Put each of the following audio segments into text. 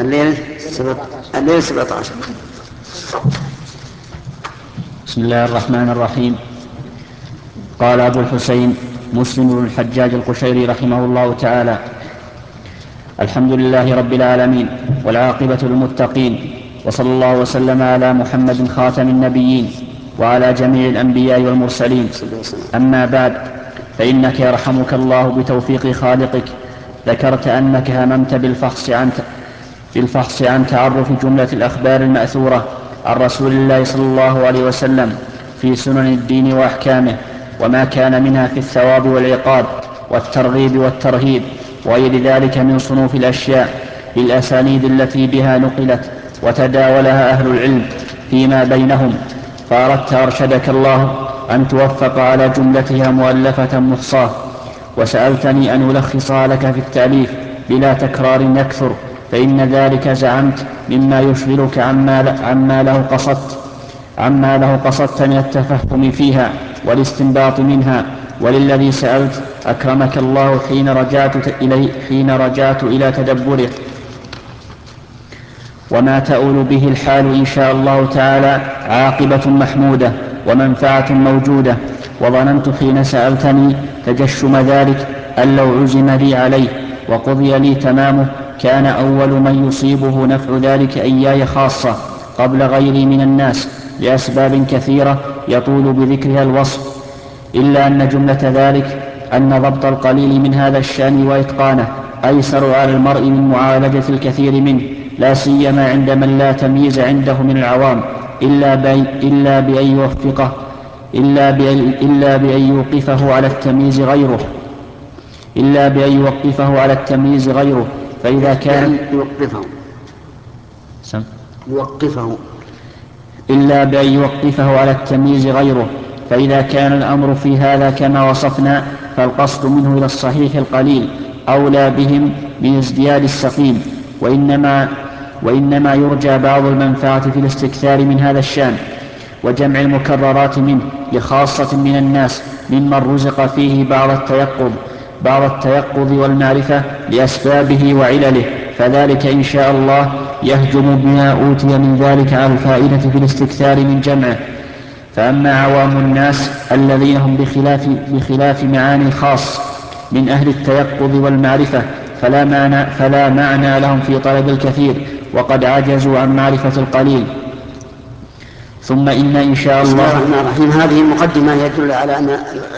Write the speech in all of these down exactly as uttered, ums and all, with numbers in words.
الليل الليل سبعة عشر. بسم الله الرحمن الرحيم. قال أبو الحسين مسلم بن الحجاج القشيري رحمه الله تعالى: الحمد لله رب العالمين والعاقبة للمتقين، وصلى الله وسلم على محمد خاتم النبيين وعلى جميع الأنبياء والمرسلين. أما بعد، فإنك يرحمك الله بتوفيق خالقك ذكرت أنك هممت بالفحص عن بالفحص عن تعرف جملة الأخبار المأثورة عن رسول الله صلى الله عليه وسلم في سنن الدين وأحكامه، وما كان منها في الثواب والعقاب والترغيب والترهيب وغير ذلك من صنوف الأشياء للأسانيد التي بها نقلت وتداولها أهل العلم فيما بينهم. فأردت أرشدك الله أن توفق على جملتها مؤلفة محصاة، وسألتني أن ألخصها لك في التأليف بلا تكرار يكثر، فإن ذلك زعمت مما يشغلك عما, عما له قصدت عما له قصدت من التفهم فيها والاستنباط منها. وللذي سألت أكرمك الله حين رجعت إليه, حين رجعت إلى تدبره وما تؤول به الحال إن شاء الله تعالى عاقبة محمودة ومنفعة موجودة. وظننت حين سألتني تجشم ذلك أن لو عزم لي عليه وقضي لي تمامه كان أول من يصيبه نفع ذلك إياي خاصة قبل غيري من الناس لأسباب كثيرة يطول بذكرها الوصف، إلا أن جملة ذلك أن ضبط القليل من هذا الشأن وإتقانه أيسر على المرء من معالجة الكثير منه، لا سيما عند من لا تمييز عنده من العوام إلا بأن, إلا بأن يوفقه إلا بأن, إلا بأن يوقفه على التمييز غيره إلا بأن يوقفه على التمييز غيره فإذا كان يوقفه سم يوقفه إلا بأن يوقفه على التمييز غيره فإذا كان الأمر في هذا كما وصفنا فالقصد منه إلى الصحيح القليل أولى بهم من ازدياد السقيم، وإنما, وإنما يرجى بعض المنفعة في الاستكثار من هذا الشأن وجمع المكررات منه لخاصة من الناس ممن رزق فيه بعض التيقظ بعض التيقظ والمعرفة لأسبابه وعلله، فذلك إن شاء الله يهجم بما أوتي من ذلك على الفائدة في الاستكثار من جمعه. فأما عوام الناس الذين هم بخلاف, بخلاف معاني الخاص من أهل التيقظ والمعرفة فلا معنى, فلا معنى لهم في طلب الكثير وقد عجزوا عن معرفة القليل. ثم إن إن شاء الله. بسم الله الرحمن الرحيم. هذه المقدمة يدل على أن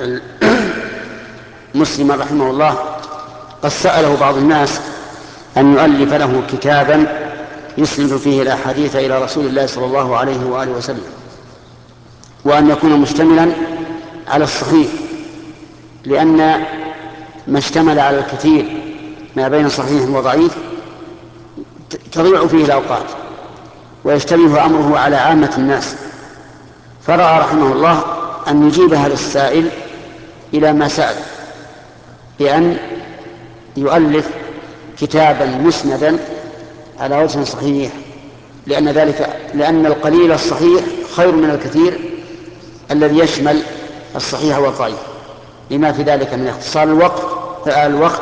مسلم رحمه الله قد سأله بعض الناس أن يؤلف له كتابا يسند فيه الأحاديث إلى رسول الله صلى الله عليه وآله وسلم، وأن يكون مشتملا على الصحيح، لأن ما اشتمل على الكثير ما بين صحيح وضعيف تضيع فيه الأوقات ويشتبه أمره على عامة الناس، فرأى رحمه الله أن يجيب هذا السائل إلى ما سأل بأن يؤلف كتابا مسندا على وجه صحيح، لأن ذلك لأن القليل الصحيح خير من الكثير الذي يشمل الصحيح والضعيف، لما في ذلك من اختصار الوقت الوقت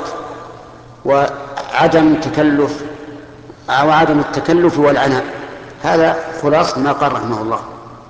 وعدم تكلف أو عدم التكلف والعناء. هذا خلاص ما قال رحمه الله.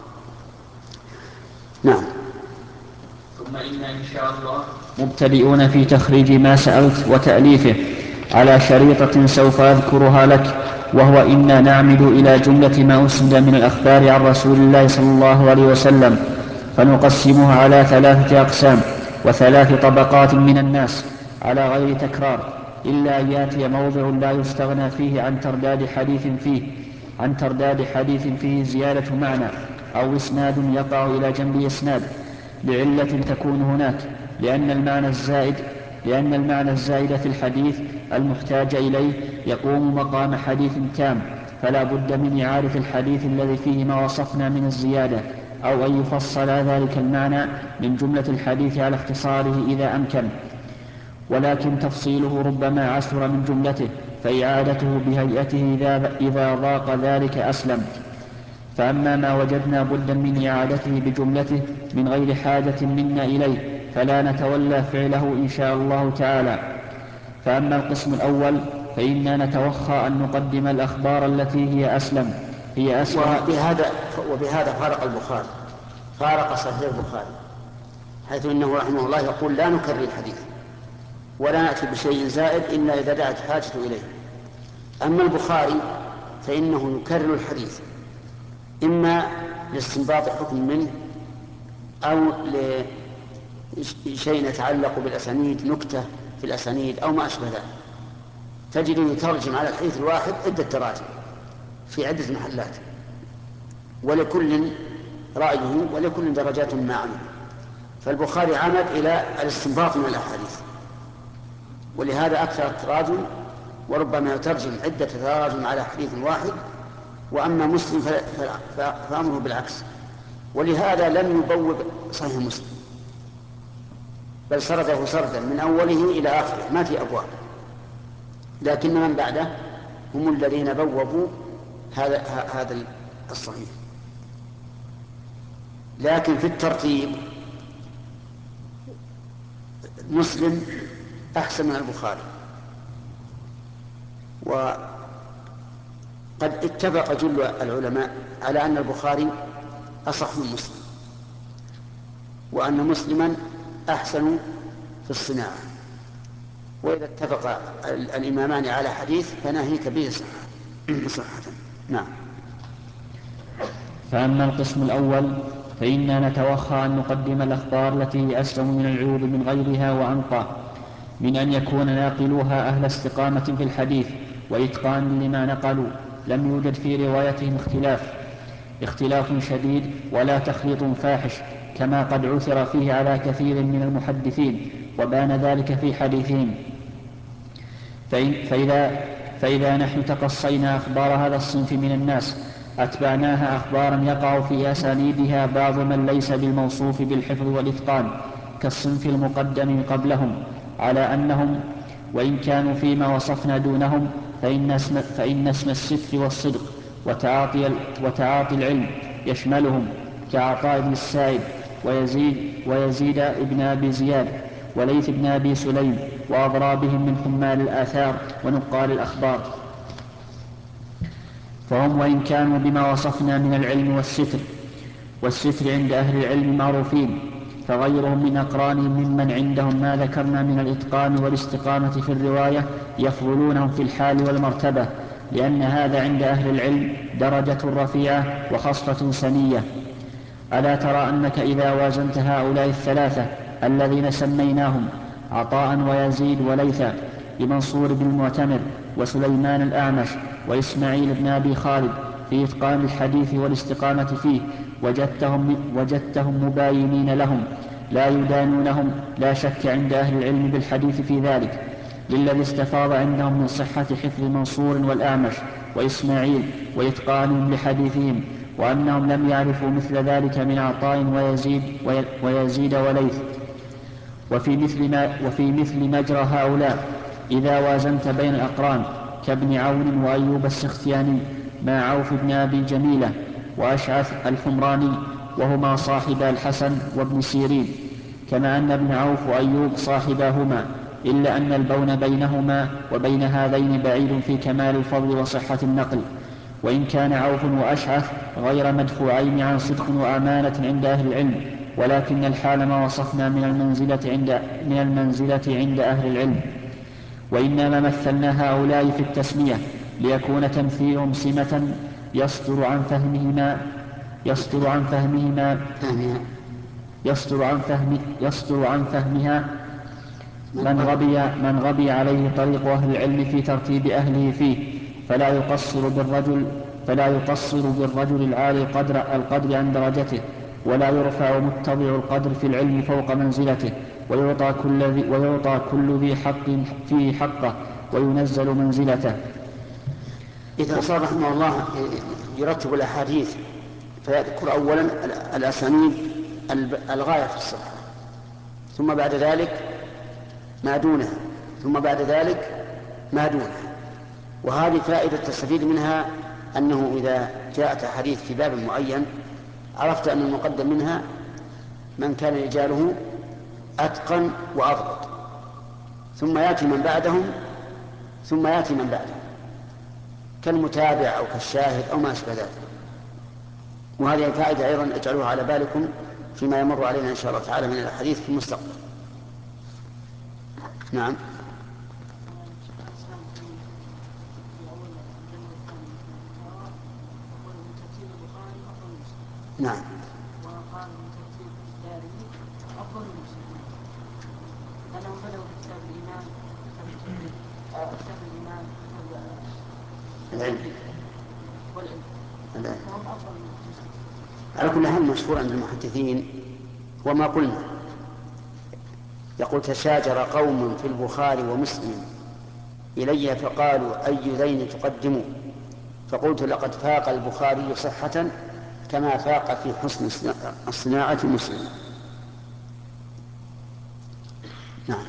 نعم. ثم إن إن شاء الله مبتدئون في تخريج ما سألت وتأليفه على شريطة سوف أذكرها لك، وهو إنا نعمد إلى جملة ما أسند من الأخبار عن رسول الله صلى الله عليه وسلم، فنقسمها على ثلاثة أقسام وثلاث طبقات من الناس على غير تكرار، إلا أن يأتي موضع لا يستغنى فيه عن ترداد حديث فيه عن ترداد حديث فيه زيادة معنى أو إسناد يقع إلى جنب إسناد لعلة تكون هناك، لأن المعنى الزائد لأن المعنى الزائد في الحديث المحتاج إليه يقوم مقام حديث تام، فلا بد من إعادة الحديث الذي فيه ما وصفنا من الزيادة، أو أن يفصل ذلك المعنى من جملة الحديث على اختصاره إذا أمكن، ولكن تفصيله ربما عسر من جملته، فإعادته بهيئته إذا ضاق ذلك أسلم. فأما ما وجدنا بدا من إعادته بجملته من غير حاجة منا إليه فلا نتولى فعله إن شاء الله تعالى. فأما القسم الأول فإنا نتوخى أن نقدم الأخبار التي هي أسلم هي أسلم وبهذا, وبهذا فارق البخاري، فارق صحيح البخاري، حيث إنه رحمه الله يقول لا نكرر الحديث ولا نأتي بشيء زائد إلا إذا دعت حاجة إليه. أما البخاري فإنه يكرر الحديث إما لاستنباط حكم منه أو لشيء يتعلق بالأسانيد، نكتة في الأسانيد أو ما أشبه ذلك، تجده يترجم على الحديث الواحد عدة تراجم في عدة محلات، ولكل رأيه ولكل درجات ما عمل. فالبخاري عمد إلى الاستنباط من الأحاديث، ولهذا أكثر التراجم، وربما يترجم عدة تراجم على حديث واحد. وأما مسلم فأمره بالعكس، ولهذا لم يبوب صحيح مسلم، بل سرده سردا من أوله إلى آخره ما في أبواب، لكن من بعده هم الذين بوبوا هذا هذا الصحيح. لكن في الترتيب مسلم أحسن من البخاري، وقد اتفق جل العلماء على أن البخاري أصح من مسلم، وأن مسلما أحسن في الصناعة. وإذا اتفق الإمامان على حديث فناهيك به صحة. نعم. فأما القسم الأول فإنا نتوخى أن نقدم الأخبار التي هي أسلم من العيوب من غيرها وأنقى، من أن يكون ناقلوها أهل استقامة في الحديث وإتقان لما نقلوا، لم يوجد في روايتهم اختلاف اختلاف شديد ولا تخليط فاحش كما قد عثر فيه على كثير من المحدثين، وبان ذلك في حديثهم. فإذا, فإذا نحن تقصينا أخبار هذا الصنف من الناس أتبعناها أخبارا يقع في أسانيدها بعض من ليس بالموصوف بالحفظ والإتقان كالصنف المقدم قبلهم، على أنهم وإن كانوا فيما وصفنا دونهم فإن اسم, فإن اسم الستر والصدق وتعاطي, وتعاطي العلم يشملهم، كعطاء بن السائب ويزيد, ويزيد ابن أبي زياد وليث بن أبي سليم وأضرابهم من حمال الآثار ونقال الأخبار. فهم وإن كانوا بما وصفنا من العلم والستر والستر عند أهل العلم معروفين، فغيرهم من أقرانهم ممن عندهم ما ذكرنا من الإتقان والاستقامة في الرواية يفضلونهم في الحال والمرتبة، لأن هذا عند أهل العلم درجة رفيعة وخصلة سنية. ألا ترى أنك إذا وازنت هؤلاء الثلاثة الذين سميناهم عطاء ويزيد وليثا بمنصور بن المعتمر وسليمان الأعمش وإسماعيل بن أبي خالد في إتقان الحديث والاستقامة فيه، وجدتهم, وجدتهم مباينين لهم لا يدانونهم لا شك عند أهل العلم بالحديث في ذلك، للذي استفاض عندهم من صحة حفظ منصور والأعمش وإسماعيل وإتقانهم لحديثهم، وأنهم لم يعرفوا مثل ذلك من عطاء ويزيد, ويزيد وليث. وفي مثل, ما وفي مثل مجرى هؤلاء إذا وازنت بين الأقران كابن عون وأيوب السختياني مع عوف بن أبي جميلة وأشعث الحمراني وهما صاحبا الحسن وابن سيرين، كما أن ابن عوف وأيوب صاحباهما، إلا أن البون بينهما وبين هذين بعيد في كمال الفضل وصحة النقل، وإن كان عوف وأشعث غير مدفوعين عن صدق وأمانة عند أهل العلم، ولكن الحال ما وصفنا من المنزلة عند, من المنزلة عند أهل العلم. وإنما مثلنا هؤلاء في التسمية ليكون تمثيلهم سمة يصدر عن فهمهما يصدر عن فهمهما يصدر عن فهم يصدر عن فهمها من غبي من غبي عليه طريق أهل العلم في ترتيب أهله فيه، فلا يقصر بالرجل فلا يقصر بالرجل العالي القدر القدر عن درجته، ولا يرفع متضع القدر في العلم فوق منزلته، ويعطى كل ذي, ويعطى كل ذي حق فيه حقه وينزل منزلته. إذا صار رحمه الله يرتب الأحاديث فيذكر أولا الأسانيد الغاية في الصحة، ثم بعد ذلك ما دونها، ثم بعد ذلك ما دونها. وهذه فائدة تستفيد منها أنه إذا جاءت حديث في باب معين عرفت أن المقدم منها من كان رجاله أتقن وأضبط، ثم يأتي من بعدهم ثم يأتي من بعده كالمتابع أو كالشاهد أو ما أشبه ذلك. وهذه الفائدة أيضا اجعلوها على بالكم فيما يمر علينا إن شاء الله تعالى من الحديث في المستقبل. نعم. نعم. وقال من ترتيب الدارمي أفضل المسلمين لأنهم بدأوا بكتاب الإيمان كتاب الإيمان العلم والعلم فهم أفضل المسلمين. على كل حال مشهور عند المحدثين وما قلنا. يقول تشاجر قوم في البخاري ومسلم إلي فقالوا أي ذين تقدموا فقلت لقد فاق البخاري صحة كما فاق في حسن الصناعة مسلم. نعم.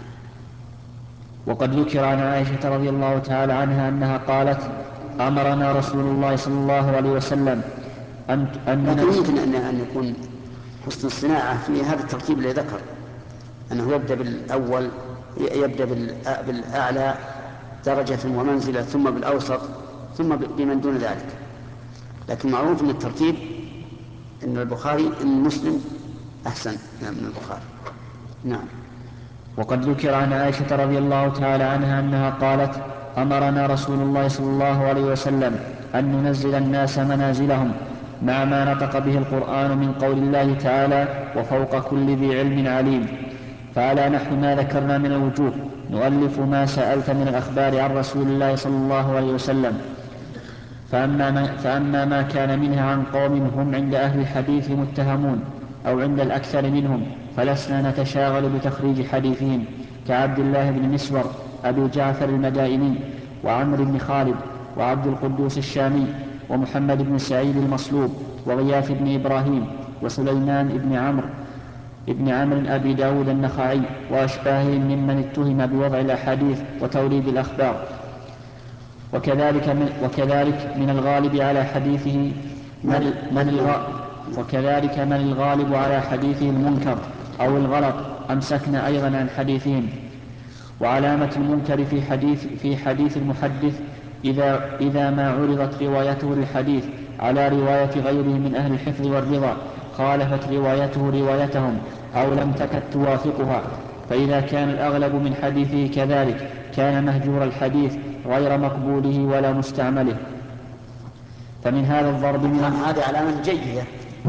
وقد ذكر عن عائشة رضي الله تعالى عنها أنها قالت أمرنا رسول الله صلى الله عليه وسلم أن لكن يمكن أن أن يكون حسن الصناعة في هذا الترتيب الذي ذكر أنه يبدأ بالأول يبدأ بالأعلى درجة ومنزلة ثم بالأوسط ثم بمن دون ذلك. لكن معروف من الترتيب أن البخاري أن مسلم أحسن من البخاري. نعم. وقد ذكر عن عائشة رضي الله تعالى عنها أنها قالت أمرنا رسول الله صلى الله عليه وسلم أن ننزل الناس منازلهم مع ما نطق به القرآن من قول الله تعالى وفوق كل ذي علم عليم. فعلى نحو ما ذكرنا من الوجوه نؤلف ما سألت من الأخبار عن رسول الله صلى الله عليه وسلم. فأما ما, فأما ما كان منها عن قوم هم عند أهل الحديث متهمون أو عند الأكثر منهم فلسنا نتشاغل بتخريج حديثهم كعبد الله بن مسور أبي جعفر المدائني وعمر بن خالد وعبد القدوس الشامي ومحمد بن سعيد المصلوب وغياث بن إبراهيم وسليمان بن عمرو ابن عمرو أبي داود النخعي وأشباههم ممن اتهم بوضع الأحاديث وتوليد الأخبار. وكذلك من, وكذلك من الغالب على حديثه من, من الغ... وكذلك من الغالب على حديثه المنكر أو الغلط أمسكنا أيضا عن حديثهم. وعلامة المنكر في حديث, في حديث المحدث إذا, إذا ما عرضت روايته للحديث على رواية غيره من أهل الحفظ والرضا خالفت روايته روايتهم أو لم تكد توافقها. فإذا كان الأغلب من حديثه كذلك كان مهجور الحديث غير مقبوله ولا مستعمله. فمن هذا الضرب من هذه علامة جيدة.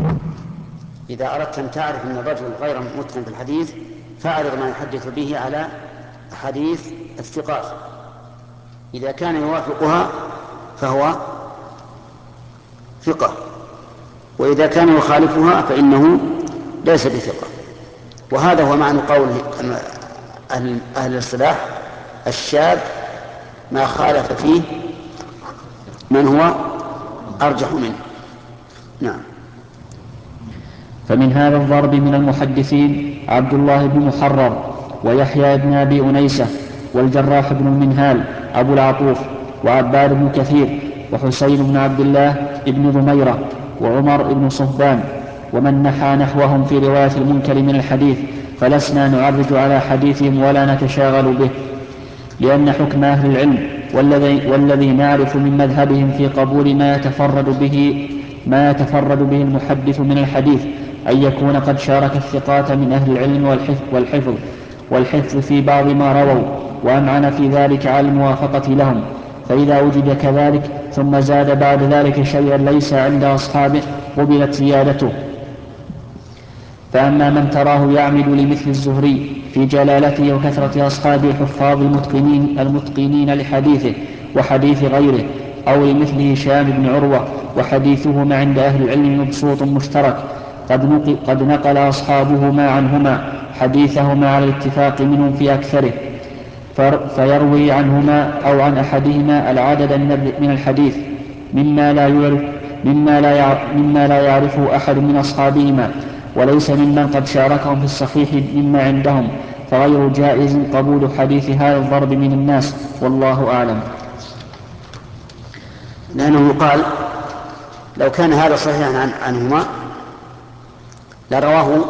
إذا أردت أن تعرف أن الرجل غير متقن في الحديث فاعرض ما يحدث به على حديث الثقات. إذا كان يوافقها فهو ثقة، وإذا كان يخالفها فإنه ليس بثقة. وهذا هو معنى قول أهل, أهل الصلاح الشاذ ما خالف فيه من هو أرجح منه. نعم. فمن هذا الضرب من المحدثين عبد الله بن محرر ويحيى بن أبي أنيسة والجراح بن المنهال أبو العطوف وعباد بن كثير وحسين بن عبد الله بن ضميرة وعمر بن صهبان ومن نحى نحوهم في رواية المنكر من الحديث فلسنا نعرج على حديثهم ولا نتشاغل به، لأن حكم أهل العلم والذي, والذي نعرف من مذهبهم في قبول ما يتفرد به ما يتفرد به المحدث من الحديث أن يكون قد شارك الثقات من أهل العلم والحفظ والحفظ في بعض ما رووا وأمعن في ذلك على الموافقة لهم. فإذا وجد كذلك ثم زاد بعد ذلك شيئا ليس عند أصحابه قبلت زيادته. فأما من تراه يعمد لمثل الزهري في جلالته وكثرة أصحابه الحفاظ المتقنين, المتقنين لحديثه وحديث غيره، أو لمثل هشام بن عروة وحديثهما عند أهل العلم مبسوط مشترك قد نقل, قد نقل أصحابهما عنهما حديثهما على الاتفاق منهم في أكثره، فيروي عنهما أو عن أحدهما العدد من الحديث مما لا يعرف مما لا يعرف مما لا يعرفه أحد من أصحابهما وليس ممن قد شاركهم في الصحيح مما عندهم، فغير جائز قبول حديث هذا الضرب من الناس، والله أعلم. لأنه يقال لو كان هذا صحيحا عن عنهما لرواه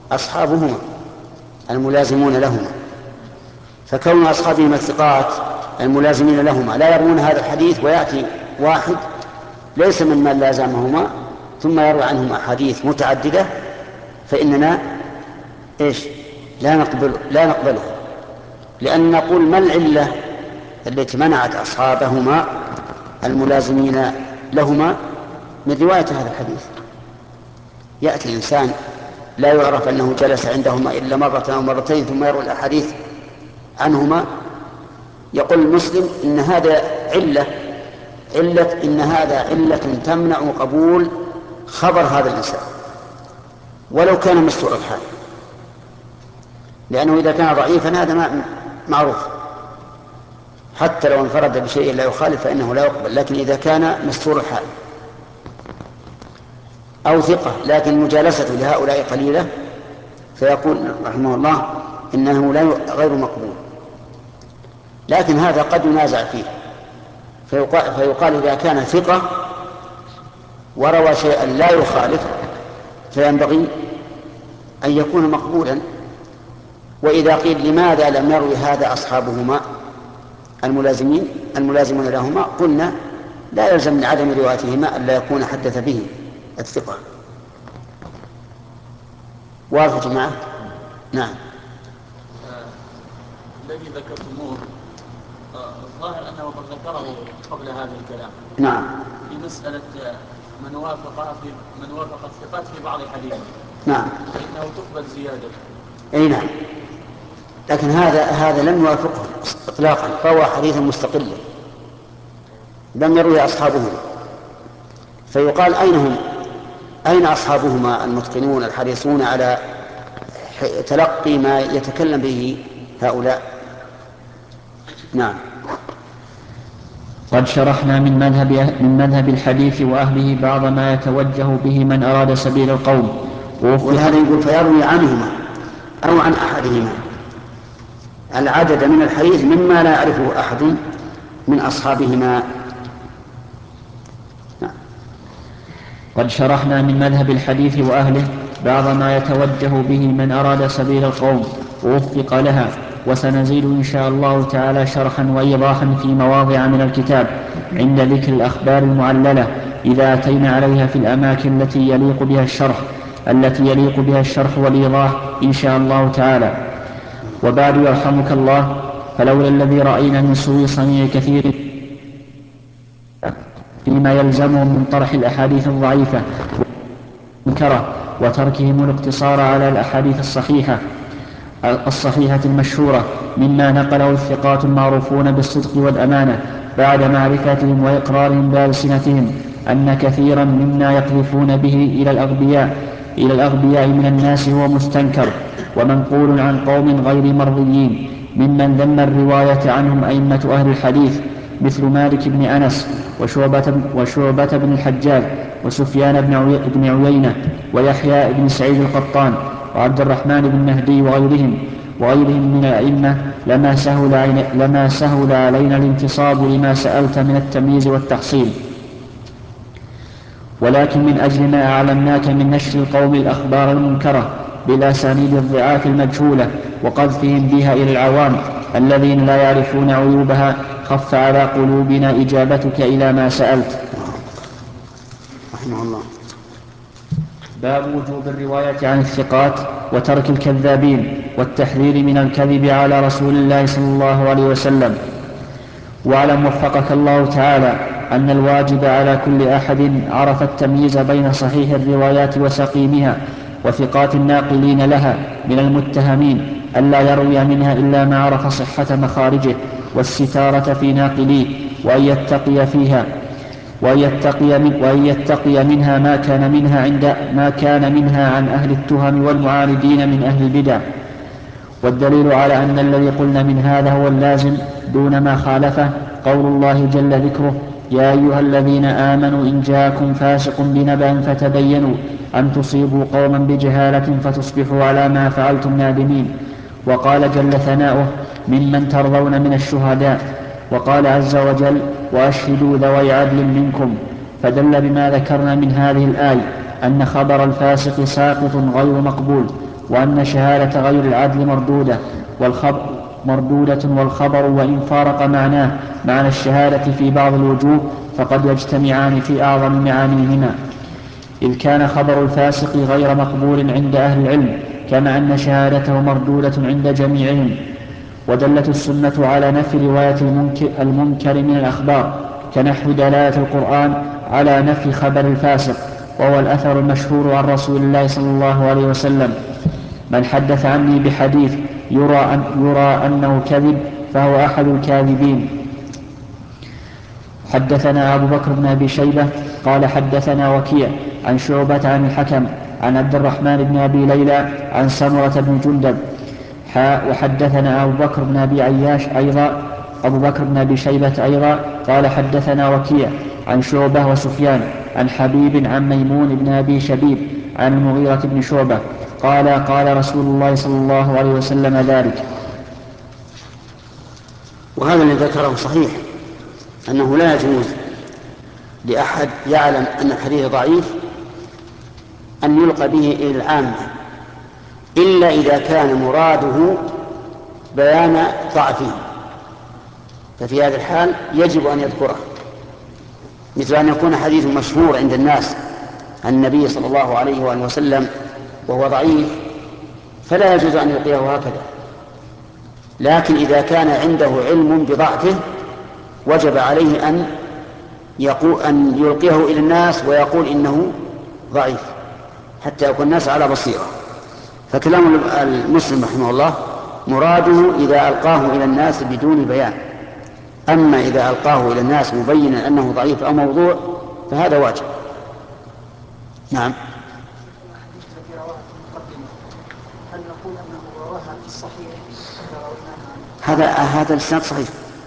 أصحابهما الملازمون لهما، فكون أصحابهما الثقات الملازمين لهما لا يروون هذا الحديث، ويأتي واحد ليس ممن لازمهما ثم يروي عنهم أحاديث متعددة، فإننا إيش لا نقبل لا نقبله، لأن نقول ما العلة التي منعت أصحابهما الملازمين لهما من رواية هذا الحديث؟ يأتي إنسان لا يعرف أنه جلس عندهما إلا مرة أو مرتين ثم يروي الأحاديث عنهما، يقول المسلم إن هذا علة علة إن هذا علة تمنع قبول خبر هذا الإنسان ولو كان مستور الحال، لأنه إذا كان ضعيفا هذا معروف، حتى لو انفرد بشيء لا يخالف فإنه لا يقبل، لكن إذا كان مستور الحال أو ثقة لكن مجالسته لهؤلاء قليلة فيقول رحمه الله إنه لا غير مقبول. لكن هذا قد ينازع فيه، فيقال, فيقال إذا كان ثقة وروى شيئا لا يخالف فينبغي أن يكون مقبولا. وإذا قيل لماذا لم يروي هذا أصحابهما الملازمين الملازمون لهما، قلنا لا يلزم من عدم روايتهما ألا يكون حدث به الثقة. واضح يا جماعة؟ نعم. آه، الذي ذكرتموه الظاهر أنه قد ذكره قبل هذا الكلام. نعم. في مسألة من وافق في من وافق الثقات في بعض الحديث. نعم. فإنه تقبل زيادة. أي نعم. لكن هذا هذا لم يوافقه إطلاقا، فهو حديث مستقل لم يروي أصحابه، فيقال أين هم؟ أين أصحابهما المتقنون الحريصون على تلقي ما يتكلم به هؤلاء؟ نعم. قد شرحنا من مذهب من مذهب الحديث وأهله بعض ما يتوجه به من أراد سبيل القوم، ولهذا يقول فيروي عنهما أو عن أحدهما العدد من الحديث مما لا يعرفه أحد من أصحابهما. نعم. قد شرحنا من مذهب الحديث وأهله بعض ما يتوجه به من أراد سبيل القوم ووفق لها، وسنزيد إن شاء الله تعالى شرحا وإيضاحا في مواضع من الكتاب عند ذكر الأخبار المعللة إذا أتينا عليها في الأماكن التي يليق بها الشرح التي يليق بها الشرح والإيضاح إن شاء الله تعالى. وبعد يرحمك الله، فلولا الذي رأينا من سوء صنيع كثير فيما يلزمهم من طرح الأحاديث الضعيفة والمنكرة وتركهم الاقتصار على الأحاديث الصحيحة الصحيحة المشهورة مما نقله الثقات المعروفون بالصدق والأمانة بعد معرفتهم وإقرارهم بألسنتهم أن كثيرا مما يقذفون به إلى الأغبياء إلى الأغبياء من الناس هو مستنكر ومنقول عن قوم غير مرضيين ممن ذم الرواية عنهم أئمة أهل الحديث مثل مالك بن أنس وشعبة, وشعبة بن الحجاج وسفيان بن عيينة ويحيى بن سعيد القطان وعبد الرحمن بن مهدي وغيرهم وغيرهم من الأئمة لما سهل, لما سهل علينا الانتصاب لما سألت من التمييز والتحصيل. ولكن من أجل ما أعلمناك من نشر القوم الأخبار المنكرة بالأسانيد الضعاف المجهولة وقذفهم بها إلى العوام الذين لا يعرفون عيوبها، خف على قلوبنا إجابتك إلى ما سألت. رحمه الله. باب وجوب الرواية عن الثقات وترك الكذابين والتحذير من الكذب على رسول الله صلى الله عليه وسلم. واعلم وفقك الله تعالى أن الواجب على كل أحد عرف التمييز بين صحيح الروايات وسقيمها وثقات الناقلين لها من المتهمين ألا يروي منها إلا ما عرف صحة مخارجه والستارة في ناقليه، وأن يتقي فيها وأن يتقي, من وأن يتقي منها ما كان منها عند ما كان منها عن أهل التهم والمعارضين من أهل البدع. والدليل على أن الذي قلنا من هذا هو اللازم دون ما خالفه قول الله جل ذكره: يا أيها الذين آمنوا إن جاءكم فاسق بنبأ فتبينوا أن تصيبوا قوما بجهالة فتصبحوا على ما فعلتم نادمين. وقال جل ثناؤه: ممن ترضون من الشهداء. وقال عز وجل: وأشهدوا ذوي عدل منكم. فدل بما ذكرنا من هذه الآية أن خبر الفاسق ساقط غير مقبول، وأن شهادة غير العدل مردودة، والخبر, مردودة، والخبر وإن فارق معناه معنى الشهادة في بعض الوجوه فقد يجتمعان في أعظم معانيهما، إذ كان خبر الفاسق غير مقبول عند أهل العلم، كما أن شهادته مردودة عند جميعهم. ودلت السنة على نفي رواية المنكر, المنكر من الأخبار، كنحو دلالة القرآن على نفي خبر الفاسق، وهو الأثر المشهور عن رسول الله صلى الله عليه وسلم: من حدث عني بحديث يرى, أن يرى أنه كذب فهو أحد الكاذبين. حدثنا أبو بكر بن أبي شيبة قال حدثنا وكيع عن شعبة عن الحكم عن عبد الرحمن بن أبي ليلى عن سمرة بن جندب حاء. وحدثنا أبو بكر بن أبي عياش أيضا أبو بكر بن أبي شيبة أيضا قال حدثنا وكيع عن شعبة وسفيان عن حبيب عن ميمون بن أبي شبيب عن المغيرة بن شعبة قال قال رسول الله صلى الله عليه وسلم ذلك. وهذا الذي ذكره صحيح، أنه لا يجوز لأحد يعلم أن الحديث ضعيف أن يلقى به إلى العامة إلا إذا كان مراده بيان ضعفه، ففي هذا الحال يجب أن يذكره، مثل أن يكون حديث مشهور عند الناس عن النبي صلى الله عليه وآله وسلم وهو ضعيف فلا يجوز أن يلقيه هكذا. لكن إذا كان عنده علم بضعفه وجب عليه أن يقول أن يلقيه إلى الناس ويقول إنه ضعيف حتى يكون الناس على بصيرة. فكلام المسلم رحمه الله مراده إذا ألقاه إلى الناس بدون بيان، أما إذا ألقاه إلى الناس مبينا أنه ضعيف أو موضوع فهذا واجب. نعم. هل نقول أنه رواها في الصحيح؟ هذا هذا الإسناد صحيح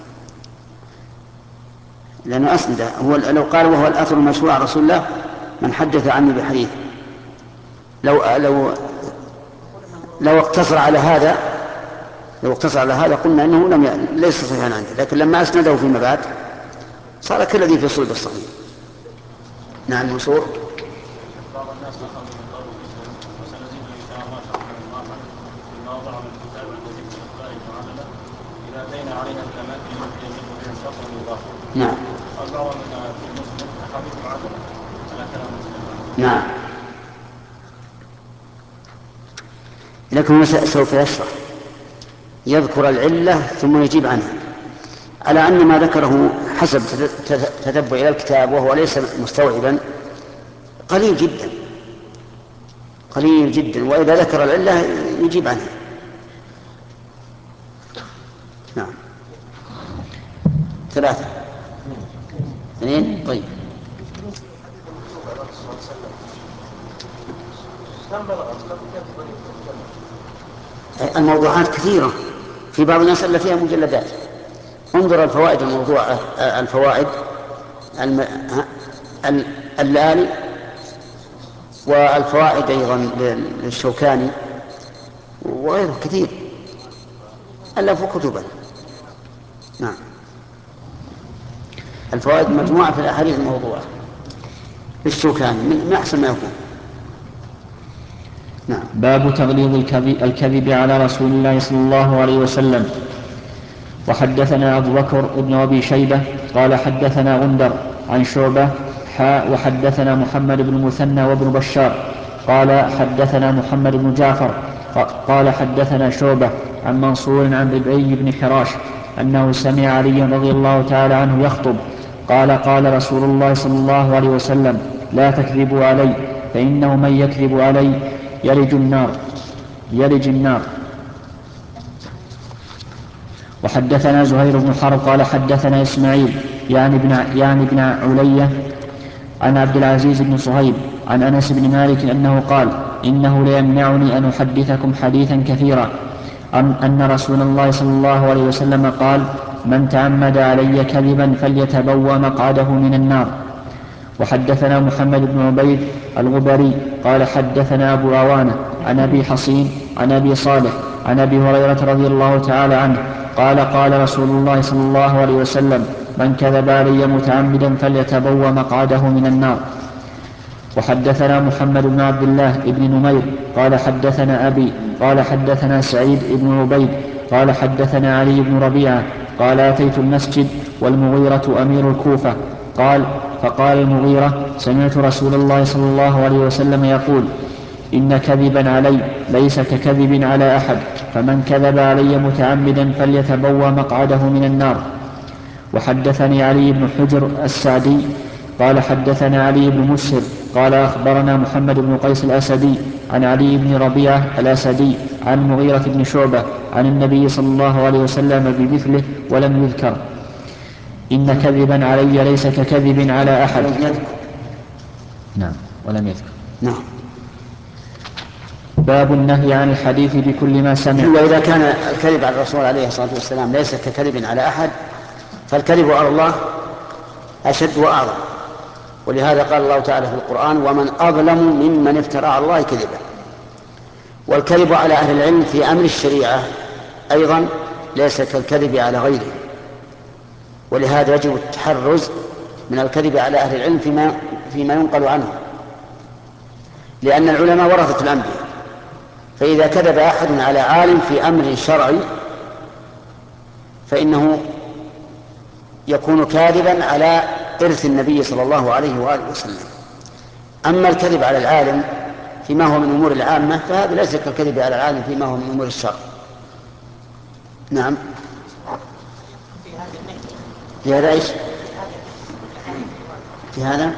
لأنه أسند، هو لو قال وهو الأثر المشهور عن رسول الله من حدث عني بحديث، لو لو لو اقتصر على هذا لو اقتصر على هذا قلنا انه لم ي... ليس صحيحا عنده، لكن لما اسنده فيما بعد صار كالذي في صلب الصحيح. نعم. منصور. بعض الناس اخذوا من قول مسلم وسنزيد ان شاء الله شرحا واضحا فيما وضع من الكتاب الذي في الاخبار المعامله اذا اتينا عليها الاماكن التي يجب بها الشرط والاضافه. نعم. قال بعض من في مسلم احاديث معامله على كلام مسلم. نعم. لكن سوف يشرح يذكر العلة ثم يجيب عنها، على أن ما ذكره حسب تتبع إلى الكتاب وهو ليس مستوعبا قليل جدا قليل جدا وإذا ذكر العلة يجيب عنها. نعم. ثلاثة اثنين. طيب. الموضوعات كثيرة، في بعض الناس ألف فيها مجلدات. انظر الفوائد الموضوعة، الفوائد اللالي والفوائد أيضا للشوكاني وغيره كثير ألفوا كتبا. نعم. الفوائد مجموعة في الأحاديث الموضوعة للشوكاني من أحسن ما يكون. نعم. باب تغليظ الكذب على رسول الله صلى الله عليه وسلم. وحدثنا أبو بكر بن أبي شيبة قال حدثنا غندر عن شعبة حاء. وحدثنا محمد بن مثنى وابن بشار قال حدثنا محمد بن جعفر قال حدثنا شعبة عن منصور عن ربعي بن حراش أنه سمع علي رضي الله تعالى عنه يخطب قال قال رسول الله صلى الله عليه وسلم لا تكذبوا علي فإنه من يكذب علي يلج النار يلج النار. وحدثنا زهير بن حرب قال حدثنا إسماعيل يعني ابن يعني ابن علية عن عبد العزيز بن صهيب عن أنس بن مالك أنه قال إنه ليمنعني أن أحدثكم حديثا كثيرا أن, أن رسول الله صلى الله عليه وسلم قال من تعمد علي كذبا فليتبوأ مقعده من النار. وحدثنا محمد بن عبيد الغبري قال حدثنا أبو عوانة عن أبي حصين عن أبي صالح عن أبي هريرة رضي الله تعالى عنه قال قال رسول الله صلى الله عليه وسلم من كذب علي متعمدا فليتبوأ مقعده من النار. وحدثنا محمد بن عبد الله بن نمير قال حدثنا أبي قال حدثنا سعيد بن عبيد قال حدثنا علي بن ربيعة قال أتيت المسجد والمغيرة أمير الكوفة قال فقال المغيرة سمعت رسول الله صلى الله عليه وسلم يقول إن كذبا علي ليس ككذب على أحد فمن كذب علي متعمدا فليتبوأ مقعده من النار. وحدثني علي بن حجر السعدي قال حدثنا علي بن مسهر قال أخبرنا محمد بن قيس الأسدي عن علي بن ربيعة الأسدي عن مغيرة بن شعبة عن النبي صلى الله عليه وسلم بمثله ولم يذكر إن كذبا علي ليس ككذب على أحد. نعم ولم يذكر. نعم. باب النهي عن الحديث بكل ما سمع. وإذا كان الكذب على الرسول عليه الصلاة والسلام ليس ككذب على أحد فالكذب على الله أشد وأعظم، ولهذا قال الله تعالى في القرآن ومن أظلم ممن افترى على الله كذبا. والكذب على أهل العلم في أمر الشريعة أيضا ليس كالكذب على غيره، ولهذا يجب التحرز من الكذب على أهل العلم فيما, فيما ينقل عنه، لأن العلماء ورثة الأنبياء، فإذا كذب أحد على عالم في أمر شرعي فإنه يكون كاذبا على إرث النبي صلى الله عليه وآله وسلم. أما الكذب على العالم فيما هو من أمور العامة فهذا ليس كالكذب على العالم فيما هو من أمور الشرع. نعم. في هذا إيش؟ في هذا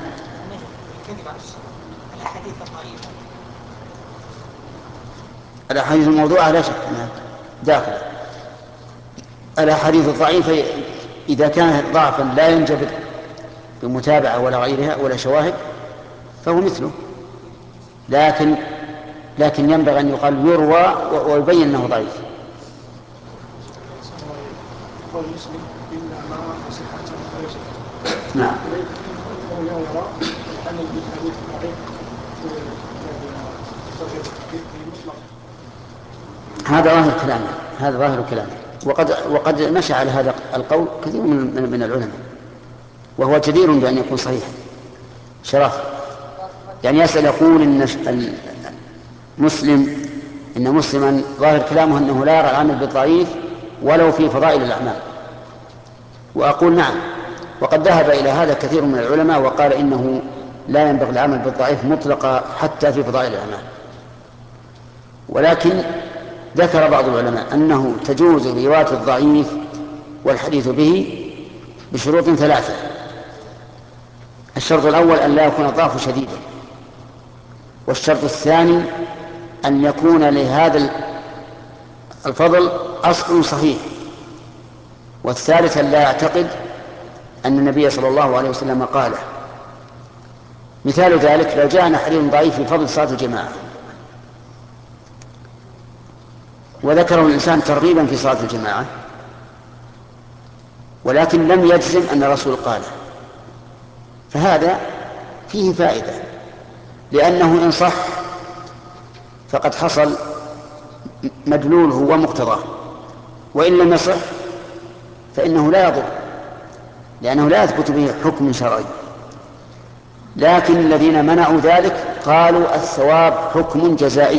الأحاديث الموضوعة لا شك أنها داخلة. الأحاديث الضعيفة إذا كانت ضعفا لا ينجبر بمتابعة ولا غيرها ولا شواهد فهو مثله، لكن لكن ينبغي أن يقال يروى ويبين أنه ضعيف. نعم. هذا ظاهر كلامه هذا ظاهر كلامه وقد وقد مشى على هذا القول كثير من من العلماء، وهو جدير بأن يكون صحيح شرف. يعني يسأل يقول إن مسلم إن مسلما ظاهر كلامه أنه لا يرى العمل بالضعيف ولو في فضائل الأعمال، وأقول نعم، وقد ذهب إلى هذا كثير من العلماء وقال إنه لا ينبغي العمل بالضعيف مطلقا حتى في فضائل الأعمال. ولكن ذكر بعض العلماء أنه تجوز رواية الضعيف والحديث به بشروط ثلاثة. الشرط الأول أن لا يكون الضعف شديدا، والشرط الثاني أن يكون لهذا الفضل أصل صحيح، والثالث أن لا يعتقد أن النبي صلى الله عليه وسلم قاله. مثال ذلك لو جاءنا حديث ضعيف في فضل صلاة الجماعة وذكره الإنسان ترغيبا في صلاة الجماعة ولكن لم يجزم أن الرسول قاله، فهذا فيه فائدة، لأنه إن صح فقد حصل مدلوله ومقتضاه، وإن لم يصح فإنه لا يضر لأنه لا يثبت به حكم شرعي. لكن الذين منعوا ذلك قالوا الثواب حكم جزائي،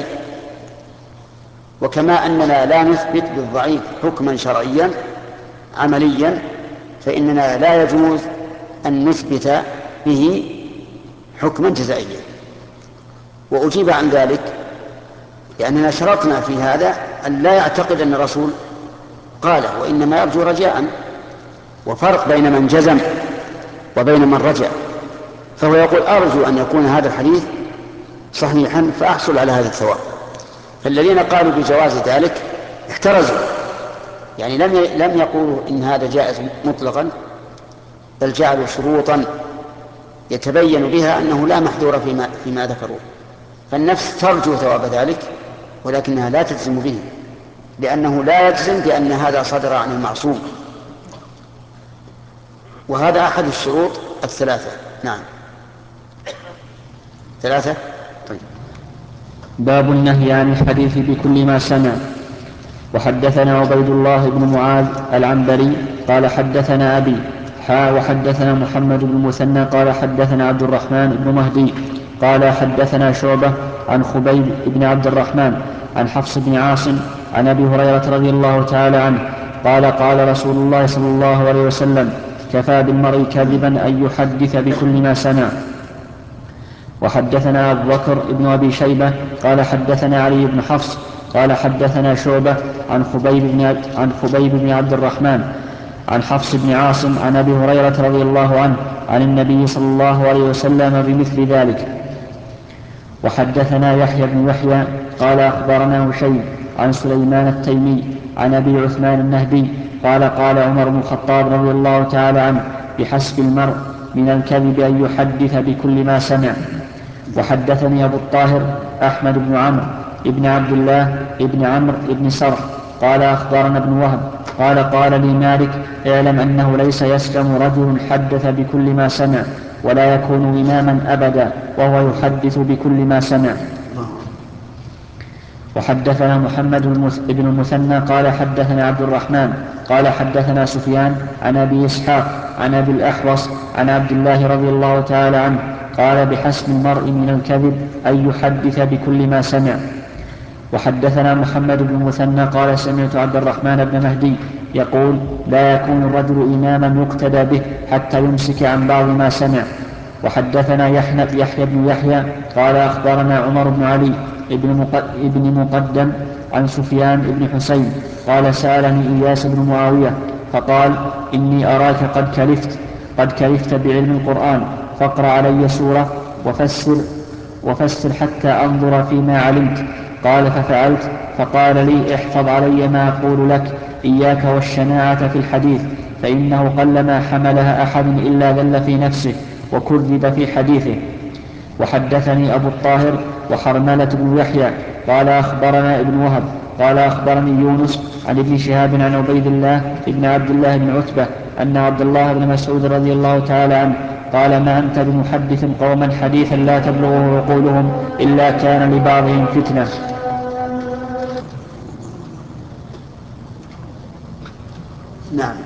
وكما أننا لا نثبت بالضعيف حكما شرعيا عمليا فإننا لا يجوز أن نثبت به حكما جزائيا. وأجيب عن ذلك لأننا شرطنا في هذا أن لا يعتقد أن الرسول قاله، وإنما يرجو رجاء، وفرق بين من جزم وبين من رجع. فهو يقول أرجو أن يكون هذا الحديث صحيحا فأحصل على هذا الثواب. فالذين قالوا بجواز ذلك احترزوا، يعني لم لم يقولوا إن هذا جائز مطلقا، بل جعلوا شروطا يتبين بها أنه لا محذور فيما, فيما ذكروه. فالنفس ترجو ثواب ذلك ولكنها لا تجزم به، لأنه لا يجزم بأن هذا صدر عن المعصوم، وهذا أحد الشروط الثلاثة. نعم ثلاثة. طيب. باب النهي عن الحديث بكل ما سمع. وحدثنا عبيد الله بن معاذ العنبري قال حدثنا أبي حا وحدثنا محمد بن المثنى قال حدثنا عبد الرحمن بن مهدي قال حدثنا شعبة عن خبيب بن عبد الرحمن عن حفص بن عاصم عن أبي هريرة رضي الله تعالى عنه قال قال رسول الله صلى الله عليه وسلم كفى بالمرء كذبا أن يحدث بكل ما سمع. وحدثنا أبو بكر بن أبي شيبة قال حدثنا علي بن حفص قال حدثنا شعبة عن خبيب بن, عن خبيب بن عبد الرحمن عن حفص بن عاصم عن أبي هريرة رضي الله عنه عن النبي صلى الله عليه وسلم بمثل ذلك. وحدثنا يحيى بن يحيى قال أخبرنا هشيم عن سليمان التيمي عن أبي عثمان النهدي قال قال عمر بن الخطاب رضي الله تعالى عنه بحسب المرء من الكذب أن يحدث بكل ما سمع. وحدثني أبو الطاهر أحمد بن عمرو ابن عبد الله ابن عمرو ابن سرح قال أخبرنا ابن وهب قال قال لي مالك اعلم أنه ليس يسلم رجل حدث بكل ما سمع ولا يكون إماما أبدا وهو يحدث بكل ما سمع. وحدثنا محمد بن المثنى قال حدثنا عبد الرحمن قال حدثنا سفيان عن أبي إسحاق عن أبي الأحوص عن عبد الله رضي الله تعالى عنه قال بحسب المرء من الكذب أن يحدث بكل ما سمع. وحدثنا محمد بن المثنى قال سمعت عبد الرحمن بن مهدي يقول لا يكون الرجل إماما يقتدى به حتى يمسك عن بعض ما سمع. وحدثنا يحيى بن يحيى قال أخبرنا عمر بن علي ابن مقدم عن سفيان بن حسين قال سألني إياس بن معاوية فقال إني أراك قد كلفت قد كلفت بعلم القرآن فاقرأ علي سورة وفسر, وفسر حتى أنظر فيما علمت. قال ففعلت فقال لي احفظ علي ما أقول لك إياك والشناعة في الحديث فإنه قلما حملها أحد إلا ذل في نفسه وكذب في حديثه. وحدثني أبو الطاهر وحرملة بن يحيى قال أخبرنا ابن وهب قال أخبرني يونس عن ابن شهاب عن عبيد الله ابن عبد الله بن عتبة أن عبد الله بن مسعود رضي الله تعالى عنه قال ما أنت بمحدث قوما حديثا لا تبلغه عقولهم إلا كان لبعضهم فتنة. نعم.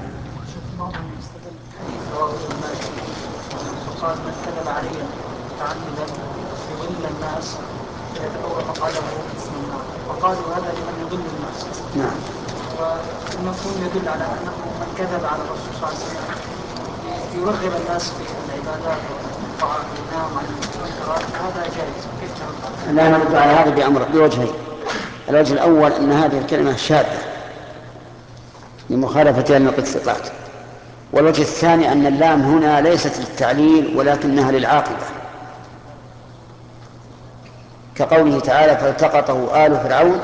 قال من كذب علي متعمدا يضل الناس فيتبوأ مقعده من النار وقالوا هذا لمن يضل الناس. نعم. والمفهوم يدل على انه من كذب على الرسول صلى الله عليه وسلم يرغب الناس في العبادات والطاعات وينام عن المنكرات هذا جائز. كيف ترد؟ لا نرد على هذا بأمر بوجهين. الوجه الأول أن هذه الكلمة شاذة لمخالفتها لنقيض الثقات. والوجه الثاني أن اللام هنا ليست للتعليل ولكنها للعاقبة كقوله تعالى فالتقطه آل فرعون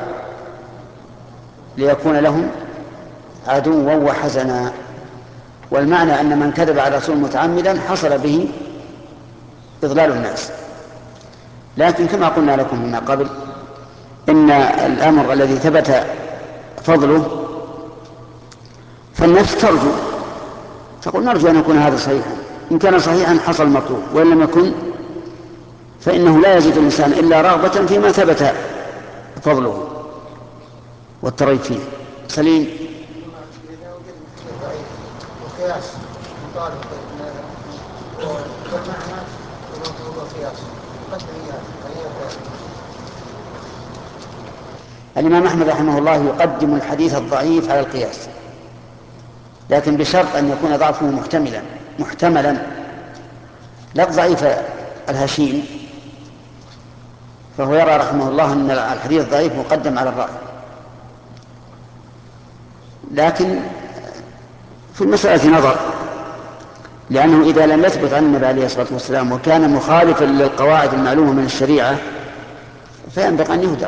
ليكون لهم عدوا وحزنا. والمعنى أن من كذب على الرسول متعمدا حصل به إضلال الناس. لكن كما قلنا لكم من قبل إن الأمر الذي ثبت فضله فالنفس ترجو تقول نرجو أن يكون هذا صحيحا. إن كان صحيحا حصل المطلوب وإن لم يكن فإنه لا يزيد الإنسان إلا رغبة فيما ثبت فضله والترغيب فيه. سليم. الإمام أحمد رحمه الله يقدم الحديث الضعيف على القياس لكن بشرط أن يكون ضعفه محتملا محتملا لا ضعيف الهشيم فهو يرى رحمه الله أن الحديث الضعيف مقدم على الرأي. لكن في المسألة نظر لأنه إذا لم يثبت عن النبي عليه الصلاة والسلام وكان مخالفا للقواعد المعلومة من الشريعة فينبغي أن يهدر.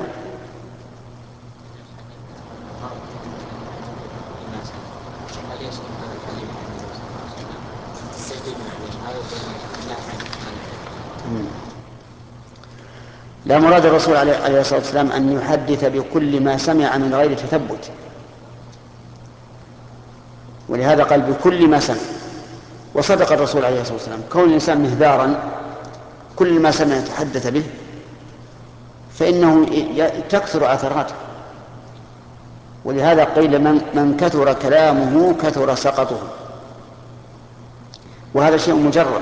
لا مراد الرسول عليه الصلاة والسلام أن يحدث بكل ما سمع من غير تثبت ولهذا قال بكل ما سمع. وصدق الرسول عليه الصلاة والسلام كون الإنسان مهذارا كل ما سمع يتحدث به فإنه تكثر عثراته. ولهذا قيل من, من كثر كلامه كثر سقطه وهذا شيء مجرد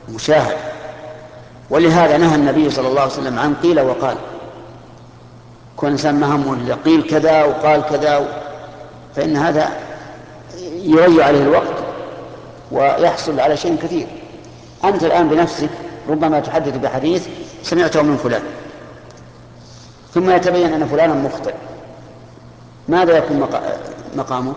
مشاهد. ولهذا نهى النبي صلى الله عليه وسلم عن قيل وقال كون إنسان مهم قيل كذا وقال كذا، فإن هذا يضيع عليه الوقت ويحصل على شيء كثير. أنت الآن بنفسك ربما تحدث بحديث سمعته من فلان، ثم يتبين أن فلانا مخطئ، ماذا يكون مقامك؟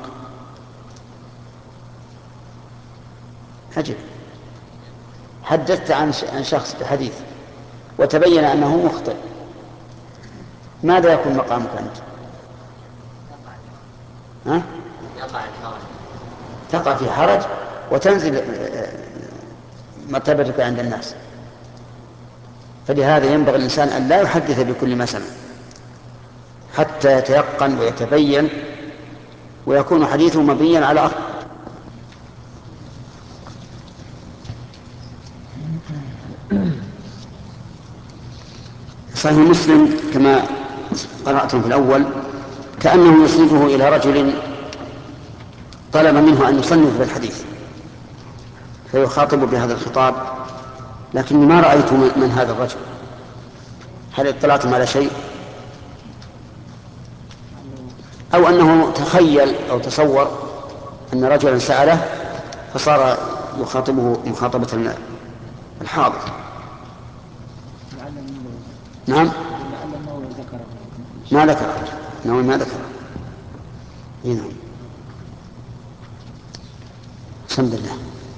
عجب، حدثت عن شخص بحديث وتبين أنه مخطئ، ماذا يكون مقامك أنت؟ ها؟ تقع في حرج وتنزل مرتبتك عند الناس. فلهذا ينبغي الإنسان أن لا يحدث بكل ما سمع حتى يتيقن ويتبين ويكون حديثه مبنيا على أصل. صحيح مسلم كما قرأتم في الأول كأنه يصنفه إلى رجل طلب منه أن يصنف بالحديث فيخاطب بهذا الخطاب، لكني ما رأيت من هذا الرجل. هل اطلعتم على شيء؟ أو أنه تخيل أو تصور أن رجلا سأله فصار يخاطبه مخاطبة الحاضر؟ نعم، ما ذكر نعم ما ذكر نعم. الحمد لله.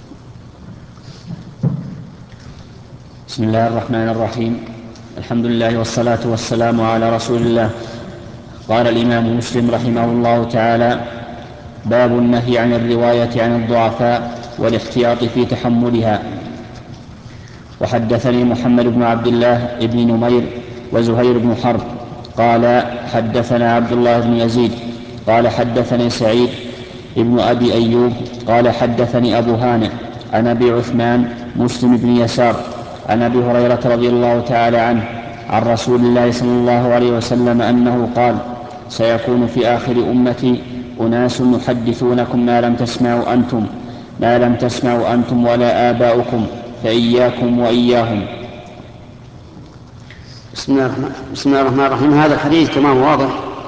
بسم الله الرحمن الرحيم. الحمد لله والصلاة والسلام على رسول الله. قال الإمام مسلم رحمه الله تعالى: باب النهي عن الرواية عن الضعفاء والاحتياط في تحملها. وحدثني محمد بن عبد الله بن نمير وزهير بن حرب قال حدثنا عبد الله بن يزيد قال حدثني سعيد ابن أبي أيوب قال حدثني أبو هانئ عن أبي عثمان مسلم بن يسار عن أبي هريرة رضي الله تعالى عنه عن رسول الله صلى الله عليه وسلم أنه قال: سيكون في آخر أمتي أناس يحدثونكم ما لم تسمعوا أنتم ما لم تسمعوا أنتم ولا آباؤكم فإياكم وإياهم. بسم الله الرحمن الرحيم. هذا الحديث كما هو واضح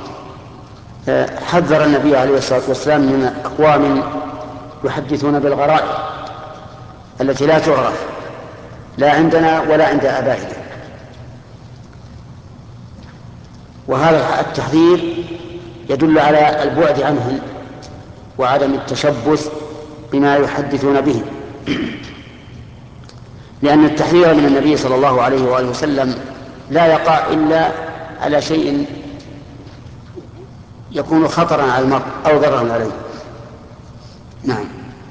حذر النبي عليه الصلاة والسلام من أقوام يحدثون بالغرائب التي لا تعرف لا عندنا ولا عند آبائنا، وهذا التحذير يدل على البعد عنهم وعدم التشبث بما يحدثون به، لأن التحذير من النبي صلى الله عليه وآله وسلم لا يقع إلا على شيء يكون خطرا على المرء أو ضررا عليه. نعم.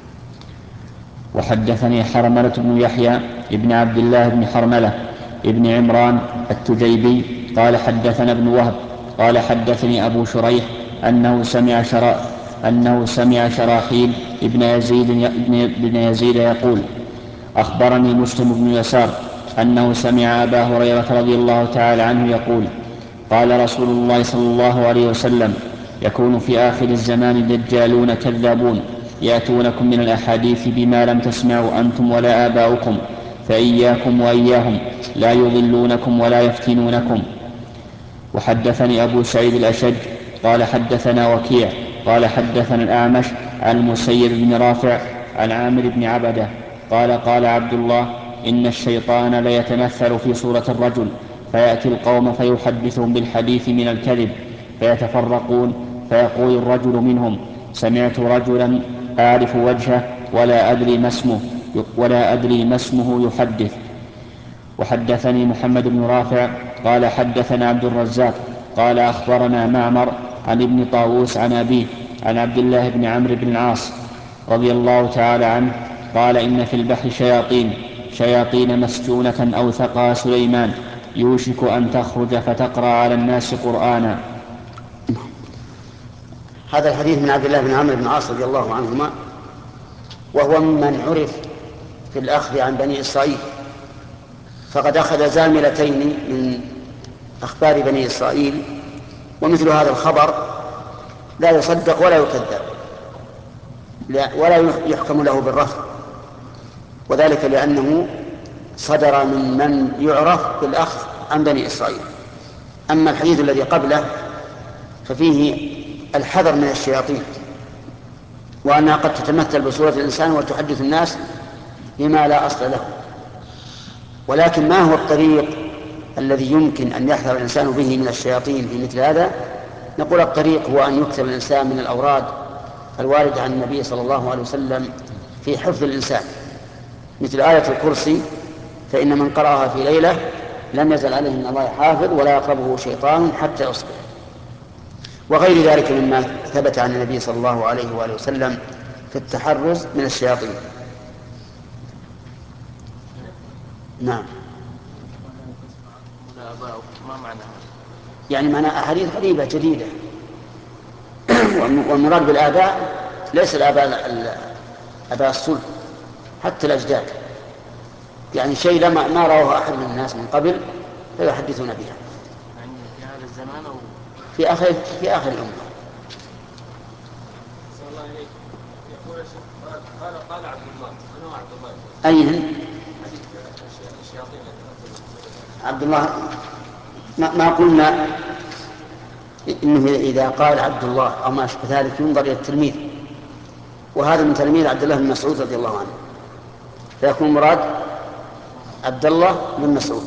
وحدثني حرملة بن يحيى ابن عبد الله بن حرملة ابن عمران التجيبي قال حدثنا ابن وهب قال حدثني أبو شريح أنه سمع شرا أنه سمع شراحيل ابن يزيد ابن يزيد يقول: أخبرني مسلم بن يسار أنه سمع أبا هريرة رضي الله تعالى عنه يقول: قال رسول الله صلى الله عليه وسلم: يكون في آخر الزمان دجالون كذابون يأتونكم من الأحاديث بما لم تسمعوا أنتم ولا آباؤكم فإياكم وإياهم لا يضلونكم ولا يفتنونكم. وحدثني أبو سعيد الأشج قال حدثنا وكيع قال حدثنا الأعمش عن المسيب بن رافع عن عامر بن عبده قال: قال عبد الله: إن الشيطان ليتمثل في صورة الرجل فيأتي القوم فيحدثهم بالحديث من الكذب فيتفرقون فيقول الرجل منهم: سمعت رجلا أعرف وجهه ولا أدري ما اسمه ولا أدري ما اسمه يحدث. وحدثني محمد بن رافع قال حدثنا عبد الرزاق قال أخبرنا معمر عن ابن طاووس عن أبيه عن عبد الله بن عمرو بن العاص رضي الله تعالى عنه قال: إن في البحر شياطين شياطين مسجونة أوثقها سليمان يوشك أن تخرج فتقرأ على الناس قرآنا. هذا الحديث من عبد الله بن عمرو بن العاص رضي الله عنهما، وهو ممن عرف في الأخذ عن بني إسرائيل، فقد أخذ زاملتين من أخبار بني إسرائيل، ومثل هذا الخبر لا يصدق ولا يكذب ولا يحكم له بالرفض، وذلك لأنه صدر من من يعرف بالأخذ عن بني إسرائيل. أما الحديث الذي قبله ففيه الحذر من الشياطين، وأنها قد تتمثل بصورة الإنسان وتحدث الناس بما لا أصل له. ولكن ما هو الطريق الذي يمكن أن يحذر الإنسان به من الشياطين في مثل هذا؟ نقول الطريق هو أن يكتب الإنسان من الأوراد الواردة عن النبي صلى الله عليه وسلم في حفظ الإنسان، مثل آية الكرسي، فإن من قرأها في ليلة لم يزل عليه من الله حافظ ولا يقربه شيطان حتى يصبح، وغير ذلك مما ثبت عن النبي صلى الله عليه وآله وسلم في التحرز من الشياطين. نعم. ما معناها؟ يعني معنى أحاديث غريبة جديدة. والمراد بالآباء ليس الآباء آباء الصلب، حتى الأجداد، يعني شيء لما ما رواه أحد من الناس من قبل فيحدثون بها. يعني في هذا الزمان أو في آخر في آخر الأمة. صلى الله عليه يقول قال قال عبد الله، من هو عبد الله؟ أيهن؟ الشياطين. عبد الله ما, ما قلنا إنه إذا قال عبد الله أو ما أشبه ذلك ينظر إلى التلميذ، وهذا من تلميذ عبد الله بن مسعود رضي الله عنه، فيكون مراد عبد الله بن مسعود.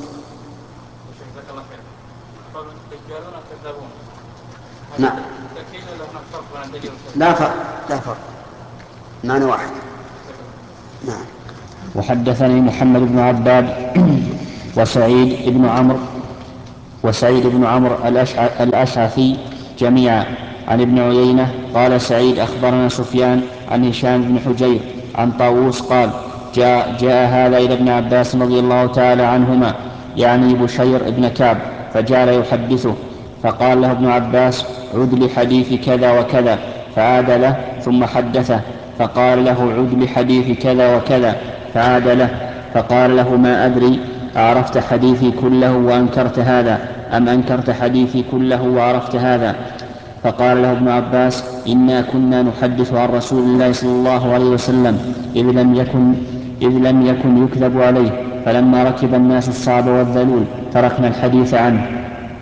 نعم. لا فرق لا فرق معنى واحد. نعم. وحدثني محمد بن عباد وسعيد بن عمرو وسعيد بن عمرو الأشعثي جميعا عن ابن عيينة قال سعيد أخبرنا سفيان عن هشام بن حجير عن طاووس قال جاء, جاء هذا إلى ابن عباس رضي الله تعالى عنهما يعني بشير ابن كعب فجعل يحدثه، فقال له ابن عباس عد لحديث كذا وكذا، فعاد له ثم حدثه، فقال له عد لحديث كذا وكذا، فعاد له، فقال له ما أدري أعرفت حديثي كله وأنكرت هذا أم أنكرت حديثي كله وعرفت هذا؟ فقال له ابن عباس إنا كنا نحدث عن رسول الله صلى الله عليه وسلم إذ لم يكن, إذ لم يكن يكذب عليه، فلما ركب الناس الصعب والذلول تركنا الحديث عنه.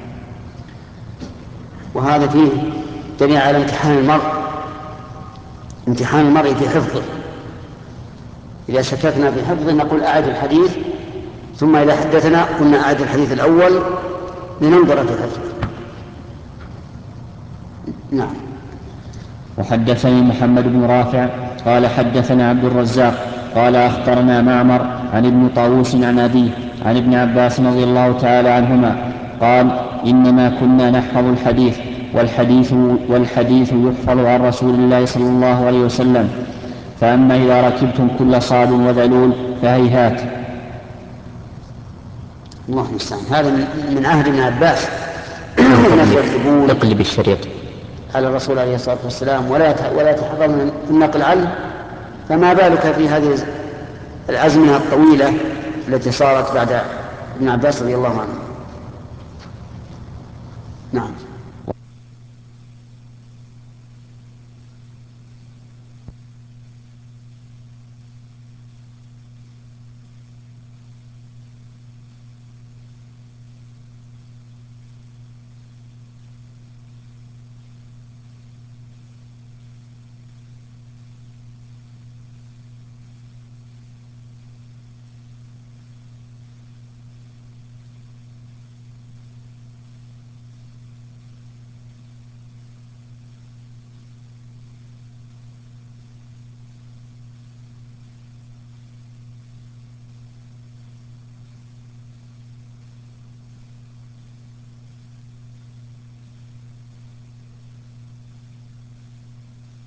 وهذا فيه دليل على امتحان المرء امتحان المرء في حفظه. إذا شككنا في حفظه نقول أعد الحديث، ثم إذا حدثنا قلنا أعد الحديث الأول لننظر في حفظه. نعم. وحدثني محمد بن رافع قال حدثنا عبد الرزاق قال أخبرنا معمر عن ابن طاووس عن أبيه عن ابن عباس رضي الله تعالى عنهما قال إنما كنا نحفظ الحديث والحديث, والحديث يحفظ عن رسول الله صلى الله عليه وسلم، فأما إذا ركبتم كل صعب وذلول فهيهات. الله المستعان. هذا من عهد ابن عباس اقلب الشريط على الرسول عليه الصلاة والسلام ولا ولا يتحفظ من النقل عنه، فما بالك في هذه الأزمنة الطويلة التي صارت بعد ابن عباس رضي الله عنه.